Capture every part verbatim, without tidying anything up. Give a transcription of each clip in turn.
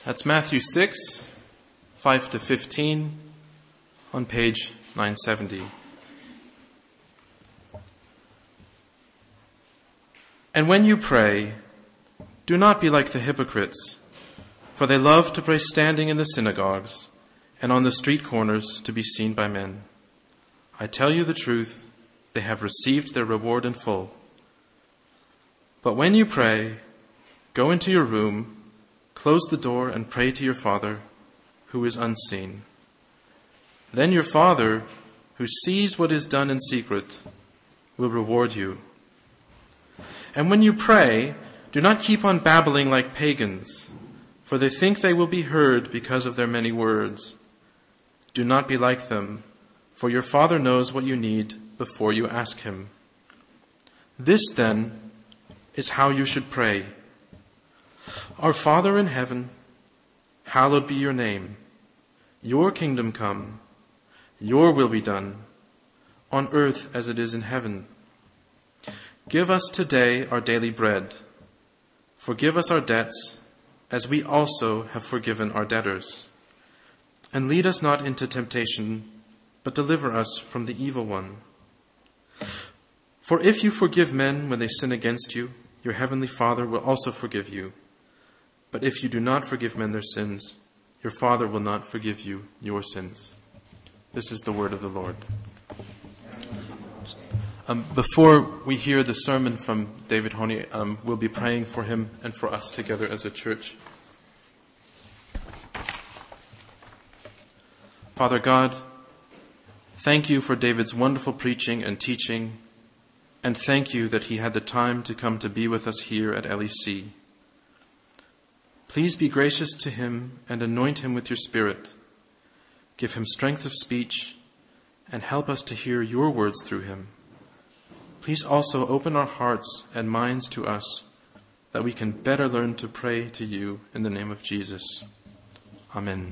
That's Matthew six, five to fifteen, on page nine seventy. And when you pray, do not be like the hypocrites, for they love to pray standing in the synagogues and on the street corners to be seen by men. I tell you the truth, they have received their reward in full. But when you pray, go into your room, close the door, and pray to your Father, who is unseen. Then your Father, who sees what is done in secret, will reward you. And when you pray, do not keep on babbling like pagans, for they think they will be heard because of their many words. Do not be like them, for your Father knows what you need before you ask him. This, then, is how you should pray. Our Father in heaven, hallowed be your name. Your kingdom come, your will be done, on earth as it is in heaven. Give us today our daily bread. Forgive us our debts, as we also have forgiven our debtors. And lead us not into temptation, but deliver us from the evil one. For if you forgive men when they sin against you, your heavenly Father will also forgive you. But if you do not forgive men their sins, your Father will not forgive you your sins. This is the word of the Lord. Um, before we hear the sermon from David Honey, um, we'll be praying for him and for us together as a church. Father God, thank you for David's wonderful preaching and teaching, and thank you that he had the time to come to be with us here at L E C. Please be gracious to him and anoint him with your Spirit. Give him strength of speech and help us to hear your words through him. Please also open our hearts and minds to us that we can better learn to pray to you in the name of Jesus. Amen.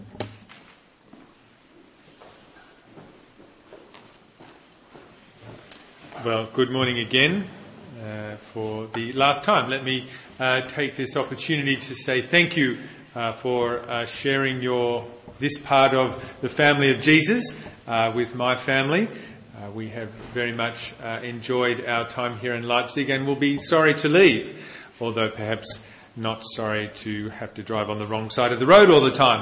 Well, good morning again. Uh, for the last time, let me uh, take this opportunity to say thank you uh, for uh, sharing your this part of the family of Jesus uh, with my family. Uh, we have very much uh, enjoyed our time here in Leipzig and will be sorry to leave, although perhaps not sorry to have to drive on the wrong side of the road all the time.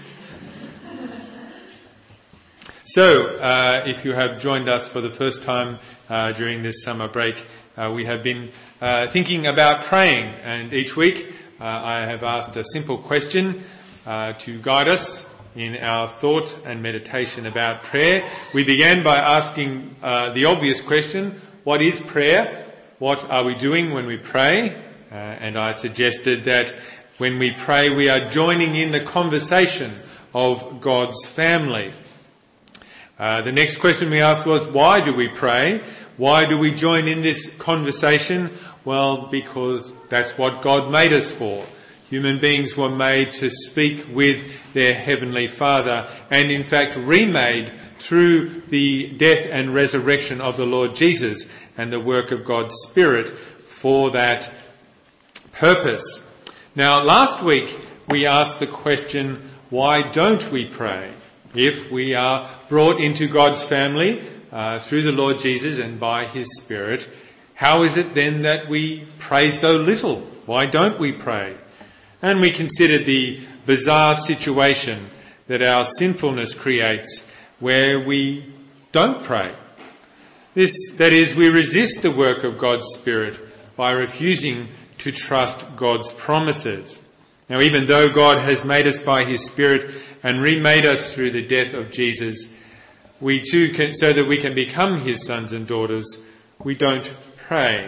So, uh, if you have joined us for the first time uh, during this summer break, uh, we have been uh, thinking about praying, and each week uh, I have asked a simple question uh, to guide us in our thought and meditation about prayer. We began by asking uh, the obvious question, what is prayer? What are we doing when we pray? Uh, and I suggested that when we pray, we are joining in the conversation of God's family. Uh, the next question we asked was, why do we pray? Why do we join in this conversation? Well, because that's what God made us for. Human beings were made to speak with their Heavenly Father, and in fact remade through the death and resurrection of the Lord Jesus and the work of God's Spirit for that purpose. Now, last week we asked the question, why don't we pray? If we are brought into God's family uh, through the Lord Jesus and by His Spirit, how is it then that we pray so little? Why don't we pray? And we considered the bizarre situation that our sinfulness creates where we don't pray. This, that is, we resist the work of God's Spirit by refusing to trust God's promises. Now, even though God has made us by His Spirit and remade us through the death of Jesus, we too can, so that we can become His sons and daughters, we don't pray.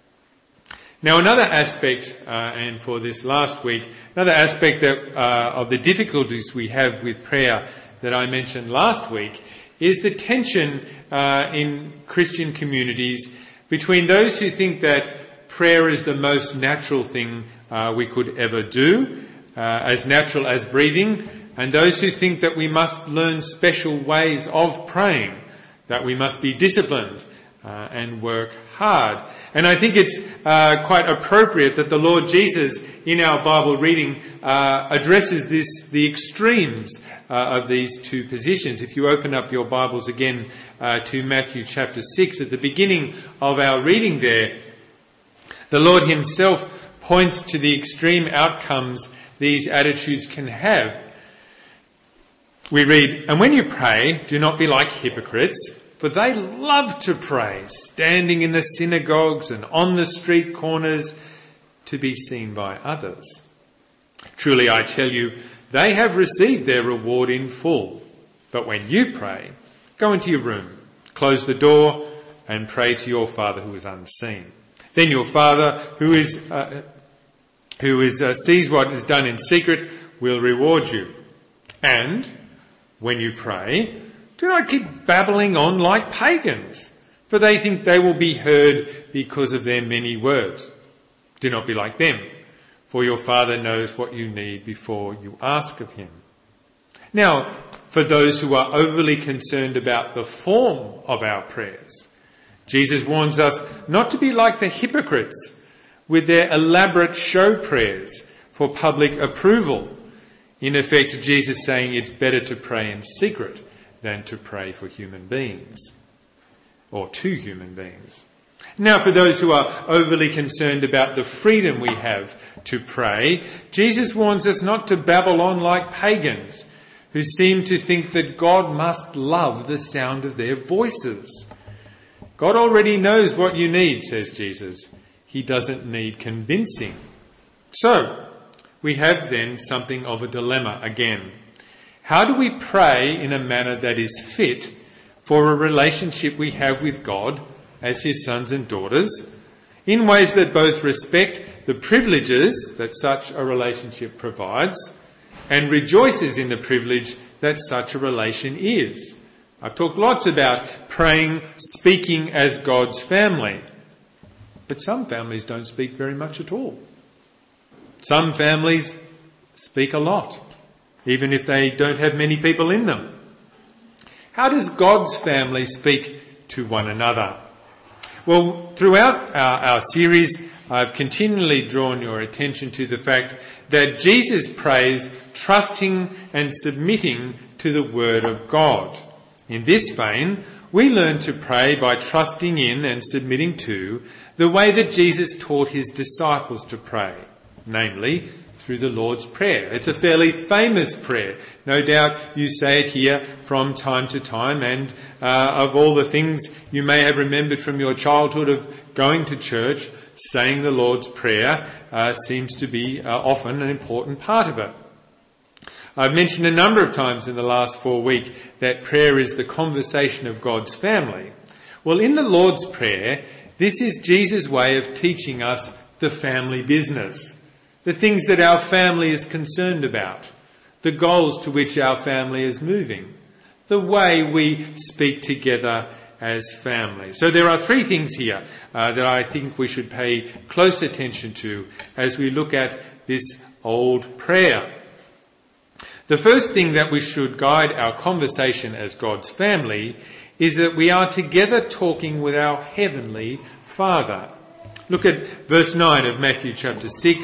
Now, another aspect, uh, and for this last week, another aspect that, uh, of the difficulties we have with prayer that I mentioned last week is the tension uh, in Christian communities between those who think that prayer is the most natural thing uh, we could ever do, uh, as natural as breathing, and those who think that we must learn special ways of praying, that we must be disciplined, uh, uh, and work hard. And I think it's uh, quite appropriate that the Lord Jesus, in our Bible reading, uh, addresses this, the extremes uh, of these two positions. If you open up your Bibles again uh, to Matthew chapter six, at the beginning of our reading there, the Lord himself points to the extreme outcomes these attitudes can have. We read, "And when you pray, do not be like hypocrites, for they love to pray, standing in the synagogues and on the street corners to be seen by others. Truly I tell you, they have received their reward in full. But when you pray, go into your room, close the door, and pray to your Father who is unseen. Then your Father who is uh, who is uh, sees what is done in secret will reward you. And when you pray, do not keep babbling on like pagans, for they think they will be heard because of their many words. Do not be like them, for your Father knows what you need before you ask of him." Now, for those who are overly concerned about the form of our prayers, Jesus warns us not to be like the hypocrites with their elaborate show prayers for public approval. In effect, Jesus saying it's better to pray in secret than to pray for human beings, or to human beings. Now, for those who are overly concerned about the freedom we have to pray, Jesus warns us not to babble on like pagans who seem to think that God must love the sound of their voices. God already knows what you need, says Jesus. He doesn't need convincing. So, we have then something of a dilemma again. How do we pray in a manner that is fit for a relationship we have with God as his sons and daughters, in ways that both respect the privileges that such a relationship provides and rejoices in the privilege that such a relation is? I've talked lots about praying, speaking as God's family, but some families don't speak very much at all. Some families speak a lot, even if they don't have many people in them. How does God's family speak to one another? Well, throughout our, our series, I've continually drawn your attention to the fact that Jesus prays trusting and submitting to the Word of God. In this vein, we learn to pray by trusting in and submitting to the way that Jesus taught his disciples to pray, namely through the Lord's Prayer. It's a fairly famous prayer. No doubt you say it here from time to time, and uh, of all the things you may have remembered from your childhood of going to church, saying the Lord's Prayer uh, seems to be uh, often an important part of it. I've mentioned a number of times in the last four weeks that prayer is the conversation of God's family. Well, in the Lord's Prayer, this is Jesus' way of teaching us the family business, the things that our family is concerned about, the goals to which our family is moving, the way we speak together as family. So there are three things here uh, that I think we should pay close attention to as we look at this old prayer. The first thing that we should guide our conversation as God's family is that we are together talking with our heavenly Father. Look at verse nine of Matthew chapter six.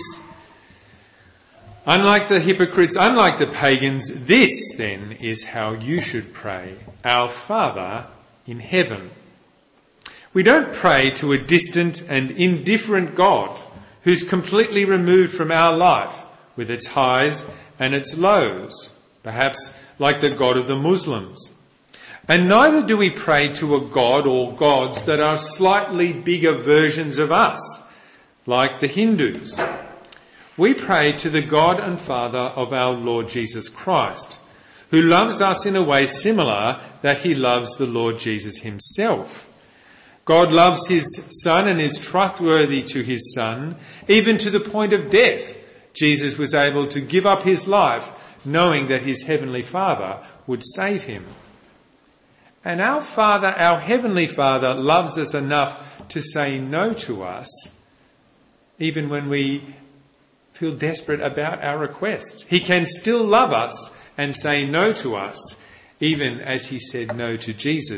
Unlike the hypocrites, unlike the pagans, this then is how you should pray. Our Father in heaven. We don't pray to a distant and indifferent God who's completely removed from our life with its highs and its lows, perhaps like the God of the Muslims. And neither do we pray to a God or gods that are slightly bigger versions of us, like the Hindus. We pray to the God and Father of our Lord Jesus Christ, who loves us in a way similar that he loves the Lord Jesus himself. God loves his Son and is trustworthy to his Son, even to the point of death. Jesus was able to give up his life, knowing that his heavenly Father would save him. And our Father, our heavenly Father, loves us enough to say no to us, even when we feel desperate about our requests. He can still love us and say no to us, even as he said no to Jesus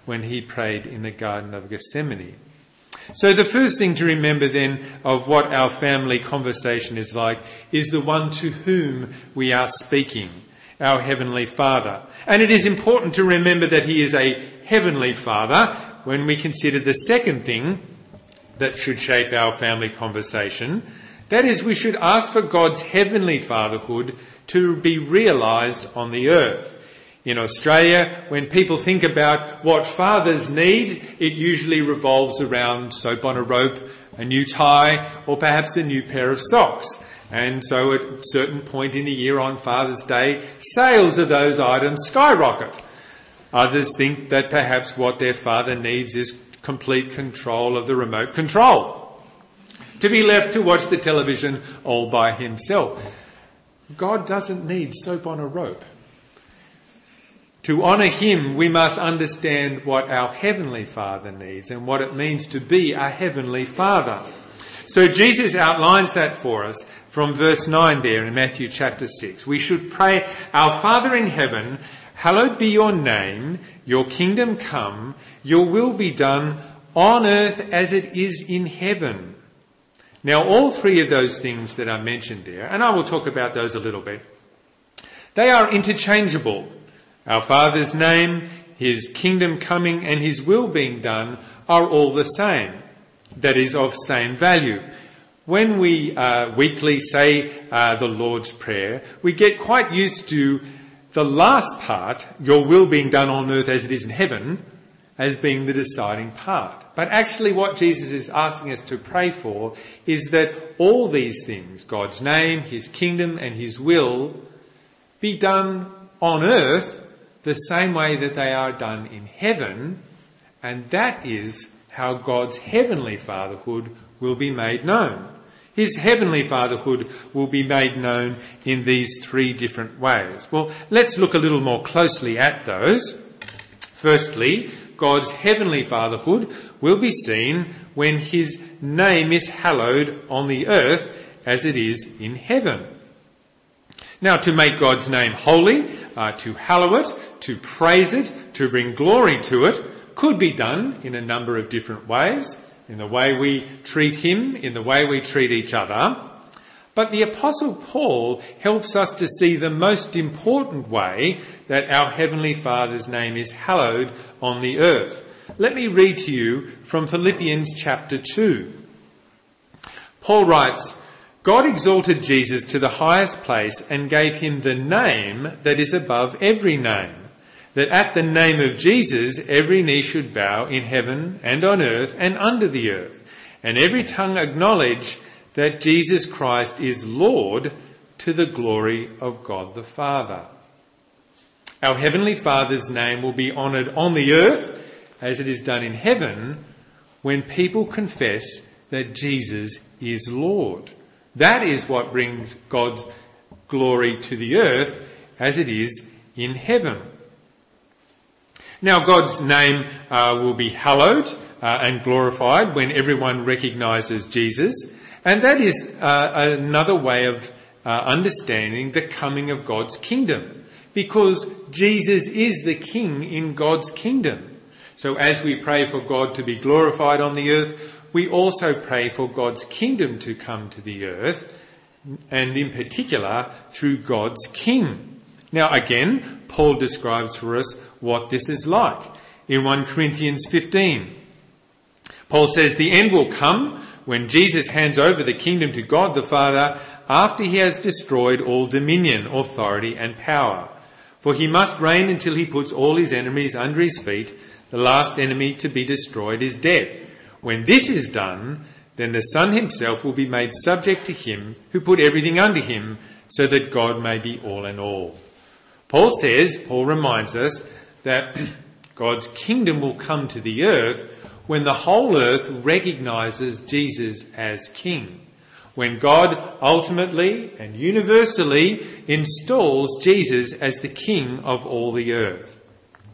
when he prayed in the Garden of Gethsemane. So the first thing to remember then of what our family conversation is like is the one to whom we are speaking, our Heavenly Father. And it is important to remember that he is a Heavenly Father when we consider the second thing that should shape our family conversation. That is, we should ask for God's Heavenly Fatherhood to be realised on the earth. In Australia, when people think about what fathers need, it usually revolves around soap on a rope, a new tie, or perhaps a new pair of socks. And so at a certain point in the year on Father's Day, sales of those items skyrocket. Others think that perhaps what their father needs is complete control of the remote control, to be left to watch the television all by himself. God doesn't need soap on a rope. To honour him, we must understand what our Heavenly Father needs and what it means to be a Heavenly Father. So Jesus outlines that for us from verse nine there in Matthew chapter six. We should pray, "Our Father in heaven, hallowed be your name, your kingdom come, your will be done on earth as it is in heaven." Now, all three of those things that are mentioned there, and I will talk about those a little bit, they are interchangeable. Our Father's name, his kingdom coming, and his will being done are all the same. That is, of same value. When we uh, weekly say uh, the Lord's Prayer, we get quite used to the last part, your will being done on earth as it is in heaven, as being the deciding part. But actually what Jesus is asking us to pray for is that all these things, God's name, his kingdom, and his will, be done on earth the same way that they are done in heaven, and that is how God's heavenly fatherhood will be made known. His heavenly fatherhood will be made known in these three different ways. Well, let's look a little more closely at those. Firstly, God's heavenly fatherhood will be seen when his name is hallowed on the earth as it is in heaven. Now, to make God's name holy, uh, to hallow it, to praise it, to bring glory to it, could be done in a number of different ways, in the way we treat him, in the way we treat each other. But the Apostle Paul helps us to see the most important way that our Heavenly Father's name is hallowed on the earth. Let me read to you from Philippians chapter two. Paul writes, "God exalted Jesus to the highest place and gave him the name that is above every name, that at the name of Jesus every knee should bow in heaven and on earth and under the earth, and every tongue acknowledge that Jesus Christ is Lord, to the glory of God the Father." Our Heavenly Father's name will be honoured on the earth as it is done in heaven when people confess that Jesus is Lord. That is what brings God's glory to the earth as it is in heaven. Now, God's name uh, will be hallowed uh, and glorified when everyone recognises Jesus. And that is uh, another way of uh, understanding the coming of God's kingdom, because Jesus is the king in God's kingdom. So as we pray for God to be glorified on the earth, we also pray for God's kingdom to come to the earth, and in particular through God's king. Now again, Paul describes for us what this is like. In First Corinthians fifteen, Paul says, "The end will come when Jesus hands over the kingdom to God the Father after he has destroyed all dominion, authority and power. For he must reign until he puts all his enemies under his feet. The last enemy to be destroyed is death. When this is done, then the Son himself will be made subject to him who put everything under him, so that God may be all in all." Paul says, Paul reminds us that God's kingdom will come to the earth when the whole earth recognises Jesus as king. When God ultimately and universally installs Jesus as the king of all the earth.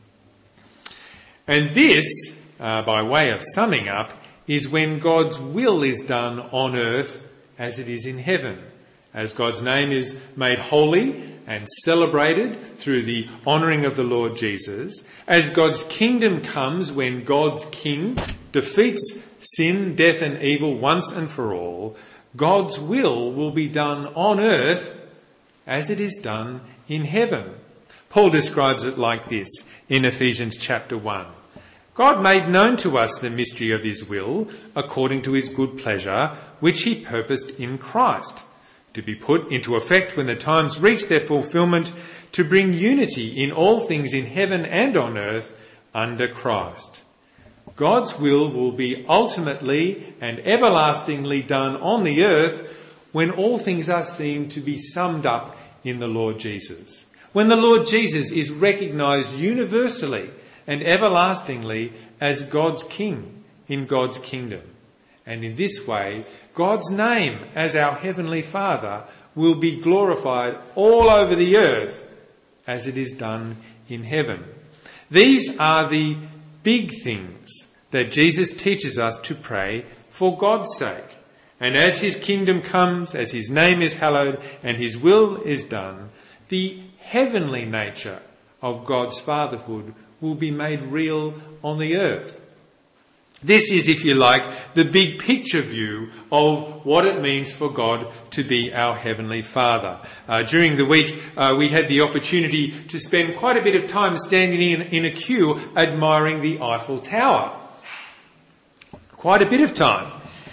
And this, uh, by way of summing up, is when God's will is done on earth as it is in heaven. as God's name is made holy and celebrated through the honouring of the Lord Jesus, as God's kingdom comes when God's King defeats sin, death and evil once and for all, God's will will be done on earth as it is done in heaven. Paul describes it like this in Ephesians chapter one. God made known to us the mystery of his will, according to his good pleasure, which he purposed in Christ, to be put into effect when the times reach their fulfilment, to bring unity in all things in heaven and on earth under Christ. God's will will be ultimately and everlastingly done on the earth when all things are seen to be summed up in the Lord Jesus. When the Lord Jesus is recognised universally and everlastingly as God's King in God's kingdom. And in this way, God's name as our Heavenly Father will be glorified all over the earth as it is done in heaven. These are the big things that Jesus teaches us to pray for God's sake. And as his kingdom comes, as his name is hallowed and his will is done, the heavenly nature of God's fatherhood will be made real on the earth. This is, if you like, the big picture view of what it means for God to be our Heavenly Father. Uh, during the week, uh, we had the opportunity to spend quite a bit of time standing in, in a queue admiring the Eiffel Tower. Quite a bit of time.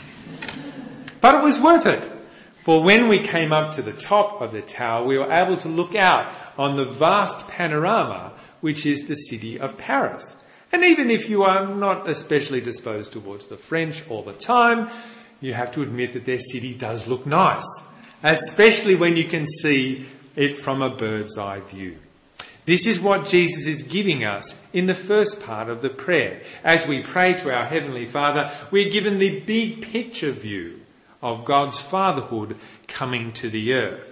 But it was worth it. For when we came up to the top of the tower, we were able to look out on the vast panorama, which is the city of Paris. And even if you are not especially disposed towards the French all the time, you have to admit that their city does look nice, especially when you can see it from a bird's eye view. This is what Jesus is giving us in the first part of the prayer. As we pray to our Heavenly Father, we're given the big picture view of God's fatherhood coming to the earth.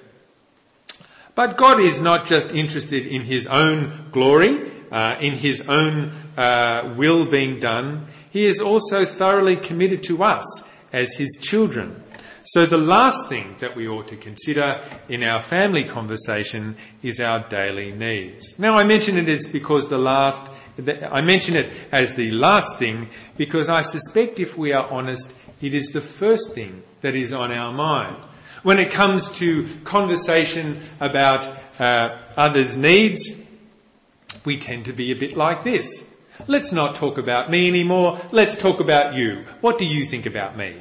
But God is not just interested in his own glory, uh, in his own uh, will being done. He is also thoroughly committed to us as his children. So the last thing that we ought to consider in our family conversation is our daily needs. Now I mention it as because the last, I mention it as the last thing because I suspect if we are honest, it is the first thing that is on our mind. When it comes to conversation about uh, others' needs, we tend to be a bit like this. Let's not talk about me anymore. Let's talk about you. What do you think about me?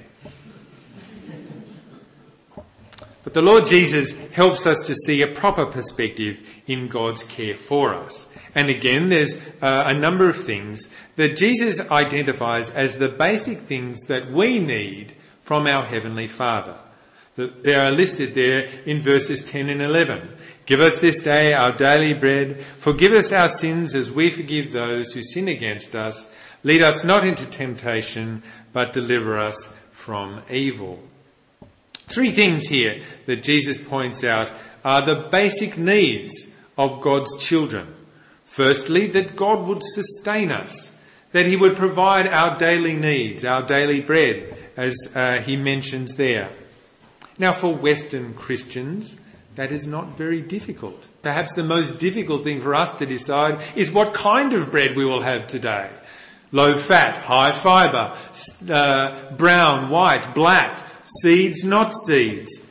But the Lord Jesus helps us to see a proper perspective in God's care for us. And again, there's uh, a number of things that Jesus identifies as the basic things that we need from our Heavenly Father. They are listed there in verses ten and eleven. Give us this day our daily bread. Forgive us our sins as we forgive those who sin against us. Lead us not into temptation, but deliver us from evil. Three things here that Jesus points out are the basic needs of God's children. Firstly, that God would sustain us, that he would provide our daily needs, our daily bread, as uh, he mentions there. Now, for Western Christians, that is not very difficult. Perhaps the most difficult thing for us to decide is what kind of bread we will have today. Low fat, high fibre, uh, brown, white, black, seeds, not seeds.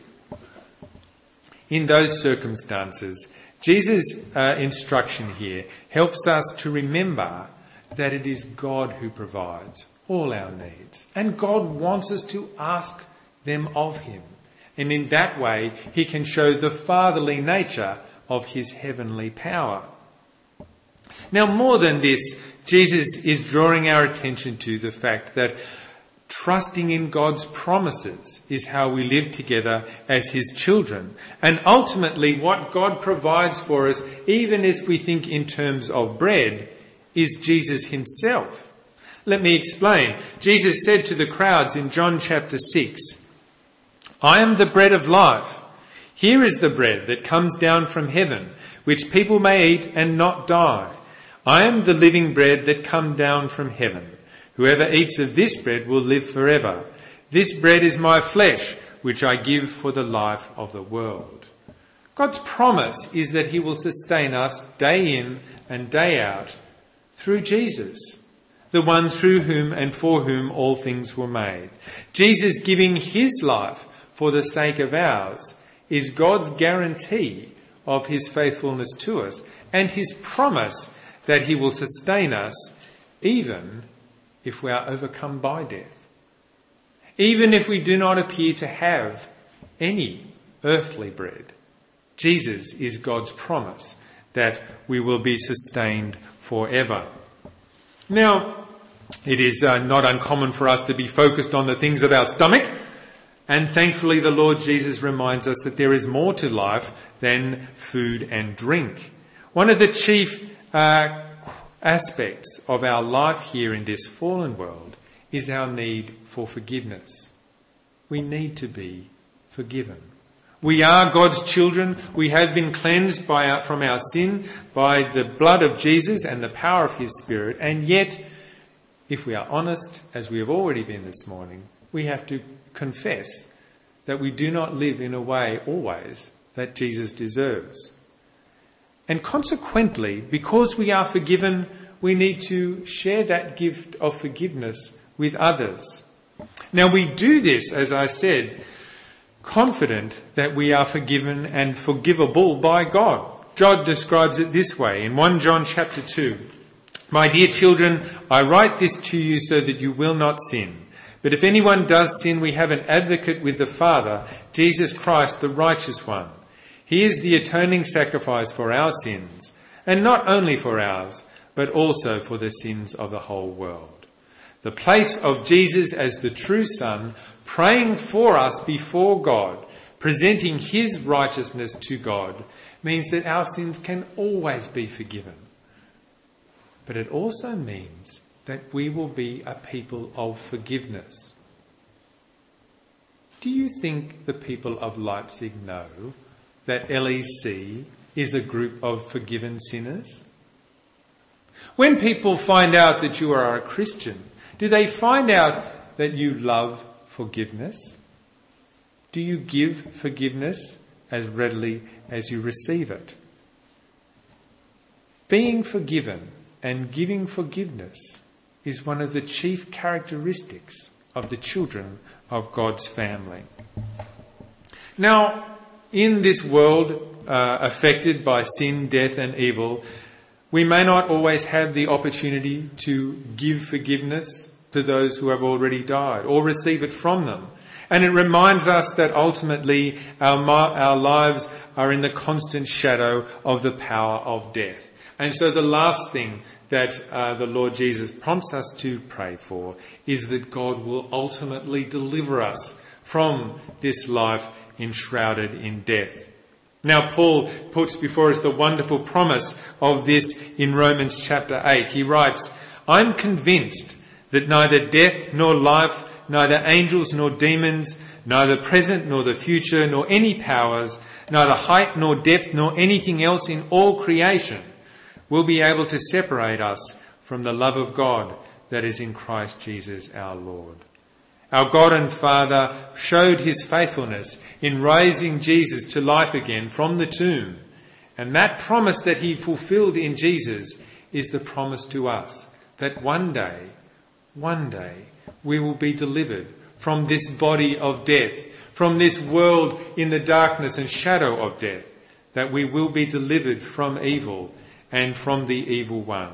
In those circumstances, Jesus' uh, instruction here helps us to remember that it is God who provides all our needs. And God wants us to ask them of him. And in that way, he can show the fatherly nature of his heavenly power. Now, more than this, Jesus is drawing our attention to the fact that trusting in God's promises is how we live together as his children. And ultimately, what God provides for us, even as we think in terms of bread, is Jesus himself. Let me explain. Jesus said to the crowds in John chapter six, I am the bread of life. Here is the bread that comes down from heaven, which people may eat and not die. I am the living bread that comes down from heaven. Whoever eats of this bread will live forever. This bread is my flesh, which I give for the life of the world. God's promise is that he will sustain us day in and day out through Jesus, the one through whom and for whom all things were made. Jesus giving his life for the sake of ours is God's guarantee of his faithfulness to us and his promise that he will sustain us even if we are overcome by death. Even if we do not appear to have any earthly bread, Jesus is God's promise that we will be sustained forever. Now, it is uh, not uncommon for us to be focused on the things of our stomach, and thankfully the Lord Jesus reminds us that there is more to life than food and drink. One of the chief uh, aspects of our life here in this fallen world is our need for forgiveness. We need to be forgiven. We are God's children. We have been cleansed by our, from our sin by the blood of Jesus and the power of his Spirit. And yet, if we are honest, as we have already been this morning, we have to confess that we do not live in a way always that Jesus deserves. And consequently, because we are forgiven, we need to share that gift of forgiveness with others. Now we do this, as I said, confident that we are forgiven and forgivable by God. John describes it this way in First John chapter two. My dear children, I write this to you so that you will not sin. But if anyone does sin, we have an advocate with the Father, Jesus Christ, the righteous one. He is the atoning sacrifice for our sins, and not only for ours, but also for the sins of the whole world. The place of Jesus as the true Son, praying for us before God, presenting his righteousness to God, means that our sins can always be forgiven. But it also means that we will be a people of forgiveness. Do you think the people of Leipzig know that L E C is a group of forgiven sinners? When people find out that you are a Christian, do they find out that you love forgiveness? Do you give forgiveness as readily as you receive it? Being forgiven and giving forgiveness is one of the chief characteristics of the children of God's family. Now, in this world uh, affected by sin, death and evil, we may not always have the opportunity to give forgiveness to those who have already died or receive it from them. And it reminds us that ultimately our, our lives are in the constant shadow of the power of death. And so the last thing that uh, the Lord Jesus prompts us to pray for is that God will ultimately deliver us from this life enshrouded in death. Now Paul puts before us the wonderful promise of this in Romans chapter eight. He writes, I'm convinced that neither death nor life, neither angels nor demons, neither present nor the future, nor any powers, neither height nor depth nor anything else in all creation will be able to separate us from the love of God that is in Christ Jesus our Lord. Our God and Father showed his faithfulness in raising Jesus to life again from the tomb. And that promise that he fulfilled in Jesus is the promise to us that one day, one day, we will be delivered from this body of death, from this world in the darkness and shadow of death, that we will be delivered from evil and from the evil one.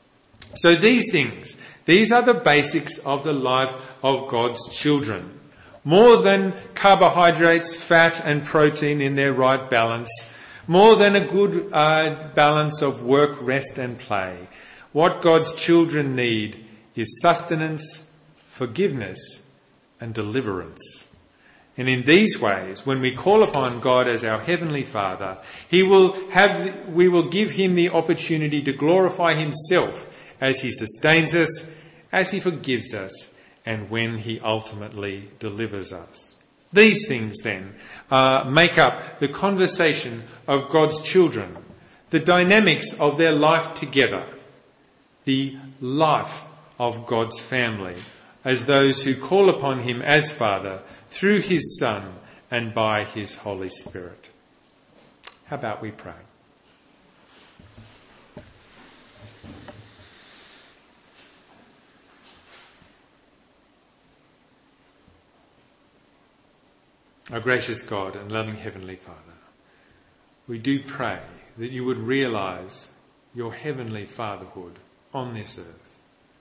So these things, these are the basics of the life of God's children. More than carbohydrates, fat and protein in their right balance, more than a good uh, balance of work, rest and play. What God's children need is sustenance, forgiveness and deliverance. And in these ways, when we call upon God as our Heavenly Father, He will have, we will give Him the opportunity to glorify Himself as He sustains us, as He forgives us, and when He ultimately delivers us. These things then uh, make up the conversation of God's children, the dynamics of their life together, the life of God's family, as those who call upon Him as Father through his Son and by his Holy Spirit. How about we pray? Our gracious God and loving Heavenly Father, we do pray that you would realise your heavenly fatherhood on this earth,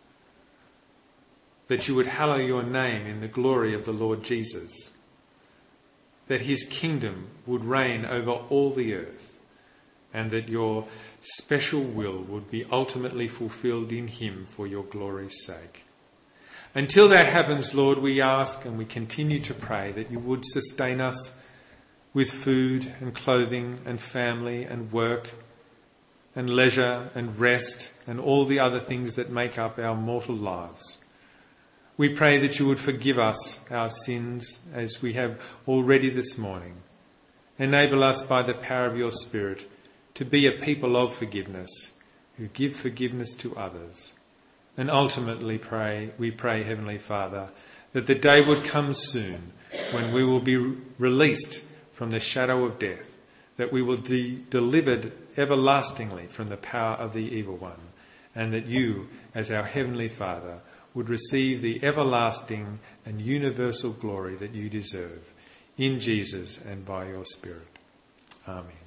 that you would hallow your name in the glory of the Lord Jesus, that his kingdom would reign over all the earth, and that your special will would be ultimately fulfilled in him for your glory's sake. Until that happens, Lord, we ask and we continue to pray that you would sustain us with food and clothing and family and work and leisure and rest and all the other things that make up our mortal lives. We pray that you would forgive us our sins as we have already this morning. Enable us by the power of your Spirit to be a people of forgiveness who give forgiveness to others. And ultimately pray, we pray, Heavenly Father, that the day would come soon when we will be released from the shadow of death, that we will be delivered everlastingly from the power of the evil one, and that you, as our Heavenly Father, would receive the everlasting and universal glory that you deserve in Jesus and by your Spirit. Amen.